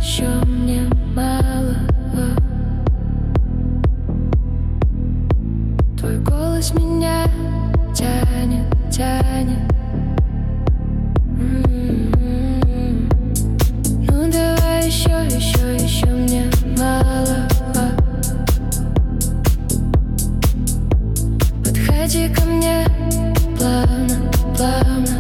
еще мне мало. Твой голос меня тянет, тянет. Ну давай еще мне мало. Подходи ко мне плавно, плавно.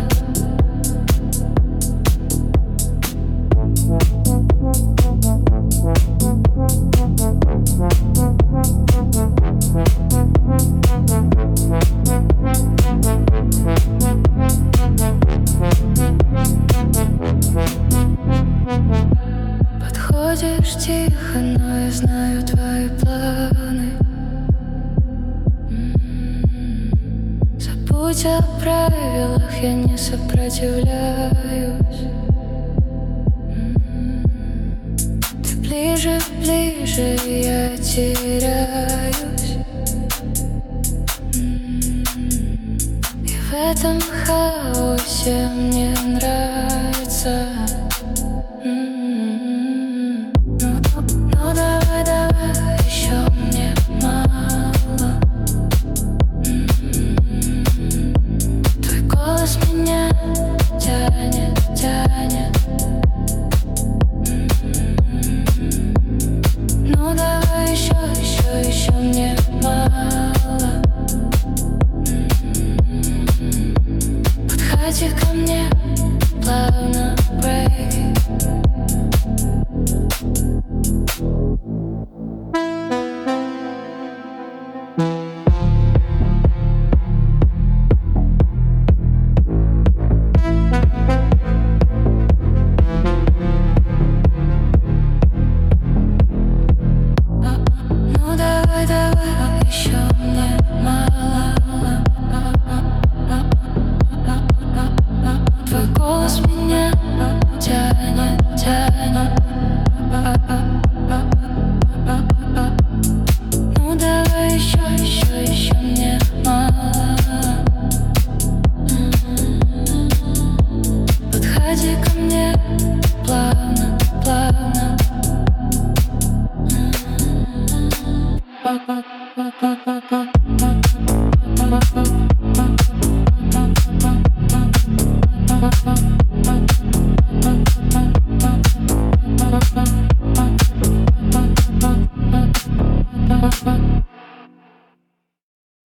Подходишь тихо, но я знаю твои планы. Забудь о правилах, я не сопротивляюсь. Ты ближе, ближе, я теряюсь. И в этом хаосе мне нравится.